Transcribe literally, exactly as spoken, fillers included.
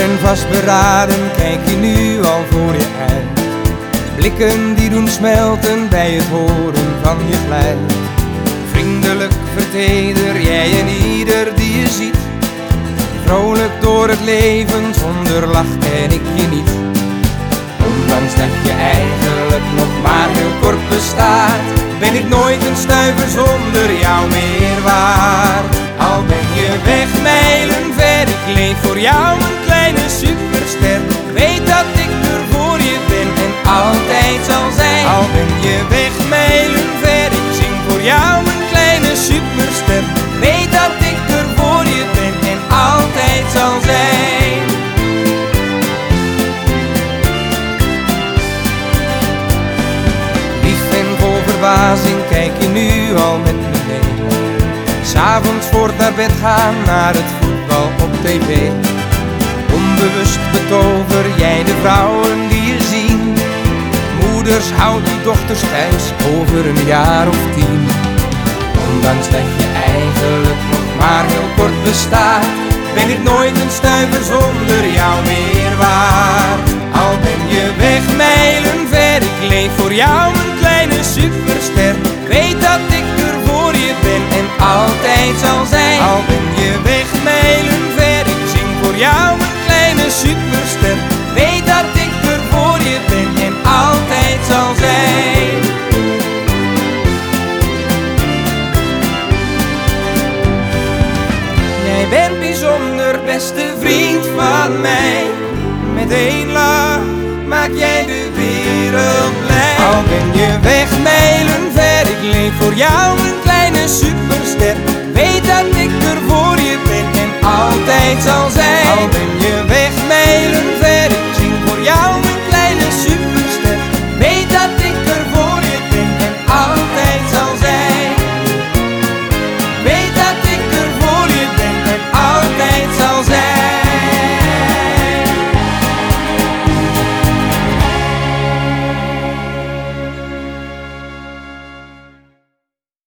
en vastberaden kijk je nu al voor je uit. Blikken die doen smelten bij het horen van je geluid. Vriendelijk verteder jij en ieder die je ziet. Vrolijk door het leven, zonder lach ken ik je niet. Ondanks dat je eigenlijk nog maar heel kort bestaat, ben ik nooit een stuiver zonder jou meer waard. Al ben je weg mijlen ver, ik leef voor jou een kleine superster. Weet dat ik er voor je ben en altijd zal zijn. Al ben je weg mijlen ver, ik zing voor jou een kleine superster. Weet dat ik er voor je ben en altijd zal zijn. Lief en vol verbazing kijk je nu al met me mee. 'S Avonds voor het naar bed gaan, naar het voetbal op tv. Onbewust betover jij de vrouwen die je zien. Moeders houdt die dochters thuis over een jaar of tien. Ondanks dat je eigenlijk nog maar heel kort bestaat, ben ik nooit een stuiver zonder jou meer waard. Al ben je weg mijlen ver, ik leef voor jou een kleine superster. Weet dat ik er voor je ben en altijd zal zijn. Al ben je weg mijlen ver, ik zing voor jou een kleine superster. Weet dat ik er voor je ben en altijd zal zijn. Jij bent bijzonder, beste vriend van mij. Met één lach maak jij de wereld blij. Al ben je weg mijlen ver, ik leef voor jou een kleine superster.